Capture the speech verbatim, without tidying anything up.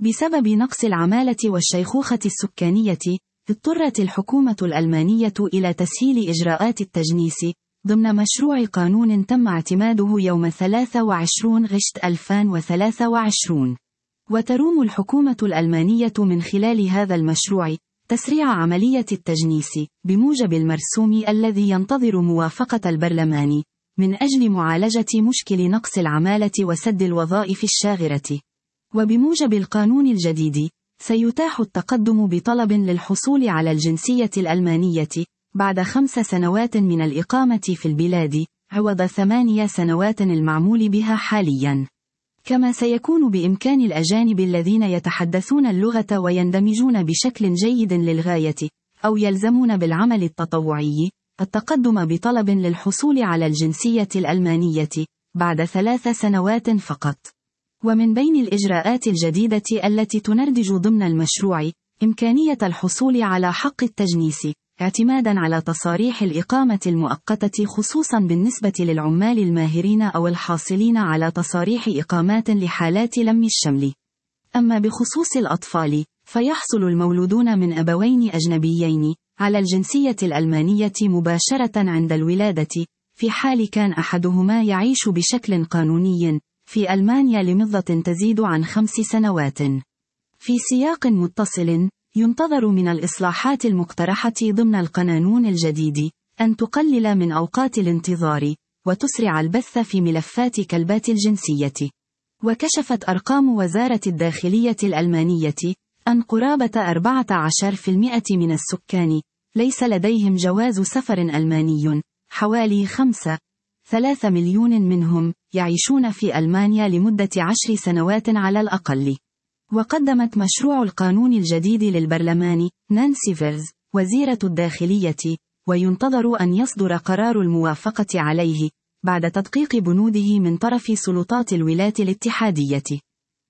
بسبب نقص العمالة والشيخوخة السكانية، اضطرت الحكومة الألمانية إلى تسهيل إجراءات التجنيس ضمن مشروع قانون تم اعتماده يوم ثلاثة وعشرين غشت ألفين وثلاثة وعشرين. وتروم الحكومة الألمانية من خلال هذا المشروع تسريع عملية التجنيس بموجب المرسوم الذي ينتظر موافقة البرلمان من أجل معالجة مشكل نقص العمالة وسد الوظائف الشاغرة. وبموجب القانون الجديد سيتاح التقدم بطلب للحصول على الجنسية الألمانية بعد خمس سنوات من الإقامة في البلاد عوض ثمانية سنوات المعمول بها حاليا. كما سيكون بإمكان الأجانب الذين يتحدثون اللغة ويندمجون بشكل جيد للغاية أو يلزمون بالعمل التطوعي التقدم بطلب للحصول على الجنسية الألمانية بعد ثلاث سنوات فقط. ومن بين الإجراءات الجديدة التي تندرج ضمن المشروع إمكانية الحصول على حق التجنيس اعتمادا على تصاريح الإقامة المؤقتة خصوصا بالنسبة للعمال الماهرين أو الحاصلين على تصاريح إقامات لحالات لم الشمل. أما بخصوص الأطفال فيحصل المولودون من أبوين أجنبيين على الجنسية الألمانية مباشرة عند الولادة في حال كان أحدهما يعيش بشكل قانوني في ألمانيا لمدة تزيد عن خمس سنوات. في سياق متصل، ينتظر من الإصلاحات المقترحة ضمن القانون الجديد أن تقلل من أوقات الانتظار وتسرع البث في ملفات كلبات الجنسية. وكشفت أرقام وزارة الداخلية الألمانية أن قرابة أربعة عشر بالمئة من السكان ليس لديهم جواز سفر ألماني، حوالي خمسة ثلاثة مليون منهم يعيشون في ألمانيا لمدة عشر سنوات على الأقل. وقدمت مشروع القانون الجديد للبرلمان نانسي فيرز وزيرة الداخلية، وينتظر أن يصدر قرار الموافقة عليه بعد تدقيق بنوده من طرف سلطات الولايات الاتحادية.